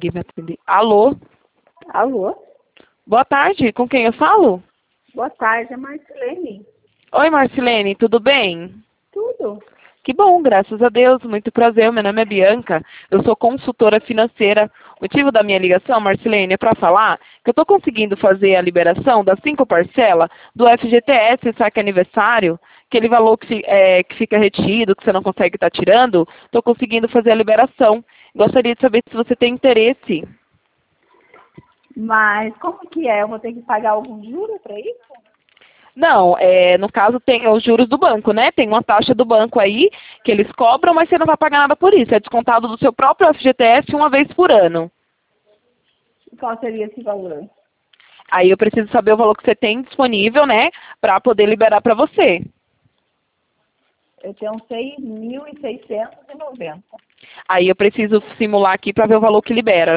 ninguém vai atender. Alô? Alô? Boa tarde, com quem eu falo? Boa tarde, é Marcilene. Oi, Marcilene, tudo bem? Tudo? Que bom, graças a Deus, muito prazer, meu nome é Bianca, eu sou consultora financeira. O motivo da minha ligação, Marcilene, é para falar que eu estou conseguindo fazer a liberação das 5 parcelas do FGTS, saque aniversário, aquele valor que fica retido, que você não consegue estar tirando, estou conseguindo fazer a liberação. Gostaria de saber se você tem interesse. Mas como que é? Eu vou ter que pagar algum juro para isso? Não, no caso tem os juros do banco, né? Tem uma taxa do banco aí que eles cobram, mas você não vai pagar nada por isso. É descontado do seu próprio FGTS uma vez por ano. E qual seria esse valor? Aí eu preciso saber o valor que você tem disponível, né? Para poder liberar para você. Eu tenho 6.690. Aí eu preciso simular aqui para ver o valor que libera.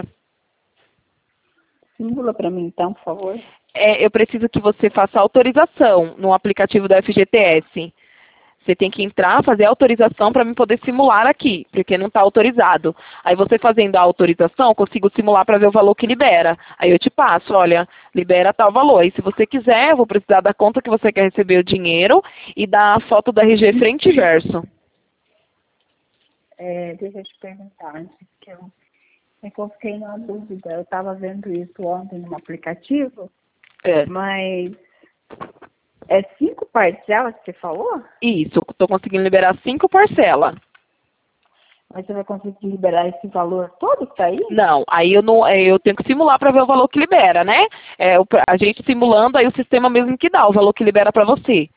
Simula para mim, então, por favor. Eu preciso que você faça autorização no aplicativo do FGTS. Você tem que entrar, fazer a autorização para mim poder simular aqui, porque não está autorizado. Aí você fazendo a autorização, eu consigo simular para ver o valor que libera. Aí eu te passo, olha, libera tal valor. E se você quiser, eu vou precisar da conta que você quer receber o dinheiro e da foto da RG frente e verso. Deixa eu te perguntar, antes que eu fiquei numa dúvida. Eu estava vendo isso ontem no aplicativo, mas é 5 parcelas que você falou? Isso, estou conseguindo liberar 5 parcelas. Mas você vai conseguir liberar esse valor todo que está aí? Não, aí eu tenho que simular para ver o valor que libera, né? A gente simulando, aí o sistema mesmo que dá o valor que libera para você.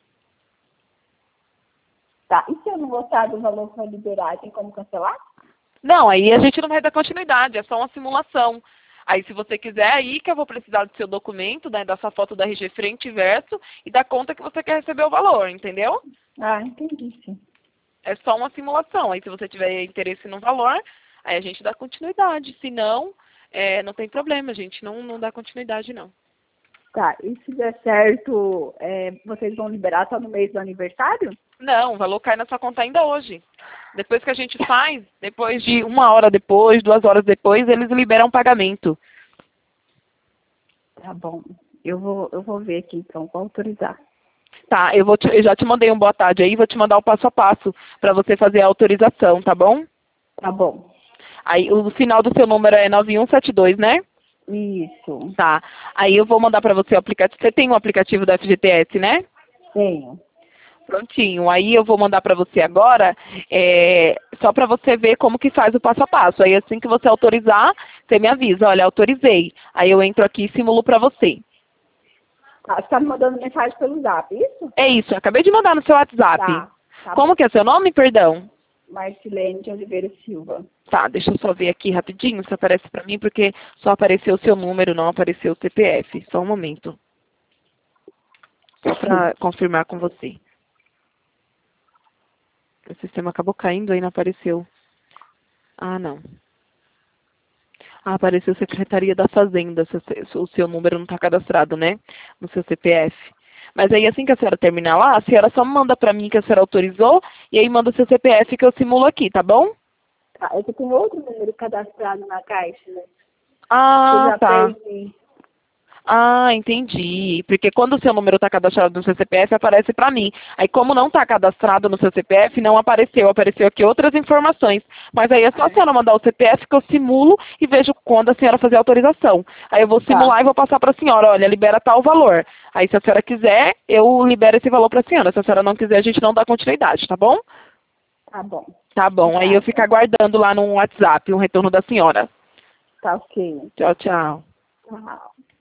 Tá, e se eu não gostar do valor que vai liberar, tem como cancelar? Não, aí a gente não vai dar continuidade, é só uma simulação. Aí se você quiser, aí que eu vou precisar do seu documento, né, da sua foto da RG frente e verso e da conta que você quer receber o valor, entendeu? Ah, entendi, sim. É só uma simulação. Aí se você tiver interesse no valor, aí a gente dá continuidade. Se não, não tem problema, a gente não dá continuidade não. Tá, e se der certo, vocês vão liberar só no mês do aniversário? Não, o valor cai na sua conta ainda hoje. Depois que a gente faz, depois de 1 hora depois, 2 horas depois, eles liberam o pagamento. Tá bom. Eu vou ver aqui então, vou autorizar. Tá, eu já te mandei um boa tarde aí, vou te mandar o passo a passo para você fazer a autorização, tá bom? Tá bom. Aí o final do seu número é 9172, né? Isso. Tá. Aí eu vou mandar para você o aplicativo. Você tem um aplicativo da FGTS, né? Tenho. Prontinho. Aí eu vou mandar para você agora, só para você ver como que faz o passo a passo. Aí assim que você autorizar, você me avisa, olha, autorizei. Aí eu entro aqui e simulo para você. Tá, você tá me mandando mensagem pelo Zap, isso? É isso, eu acabei de mandar no seu WhatsApp. Tá Como bom. que é seu nome, perdão? Marcilene de Oliveira Silva. Tá, deixa eu só ver aqui rapidinho se aparece para mim, porque só apareceu o seu número, não apareceu o CPF. Só um momento. Só para confirmar com você. O sistema acabou caindo, aí não apareceu. Ah, não. Ah, apareceu Secretaria da Fazenda. O seu número não está cadastrado, né? No seu CPF. Mas aí assim que a senhora terminar lá, a senhora só manda para mim que a senhora autorizou e aí manda o seu CPF que eu simulo aqui, tá bom? Tá, eu tenho outro número cadastrado na caixa, né? Eu Ah, já tá. perdi. Ah, entendi. Porque quando o seu número está cadastrado no seu CPF, aparece para mim. Aí como não está cadastrado no seu CPF, não apareceu. Apareceu aqui outras informações. Mas aí é só a senhora mandar o CPF que eu simulo e vejo quando a senhora fazer a autorização. Aí eu vou simular e vou passar para a senhora, olha, libera tal valor. Aí se a senhora quiser, eu libero esse valor para a senhora. Se a senhora não quiser, a gente não dá continuidade, tá bom? Tá bom. Tá bom. Aí eu fico aguardando lá no WhatsApp um retorno da senhora. Tá ok. Tchau, tchau. Tchau.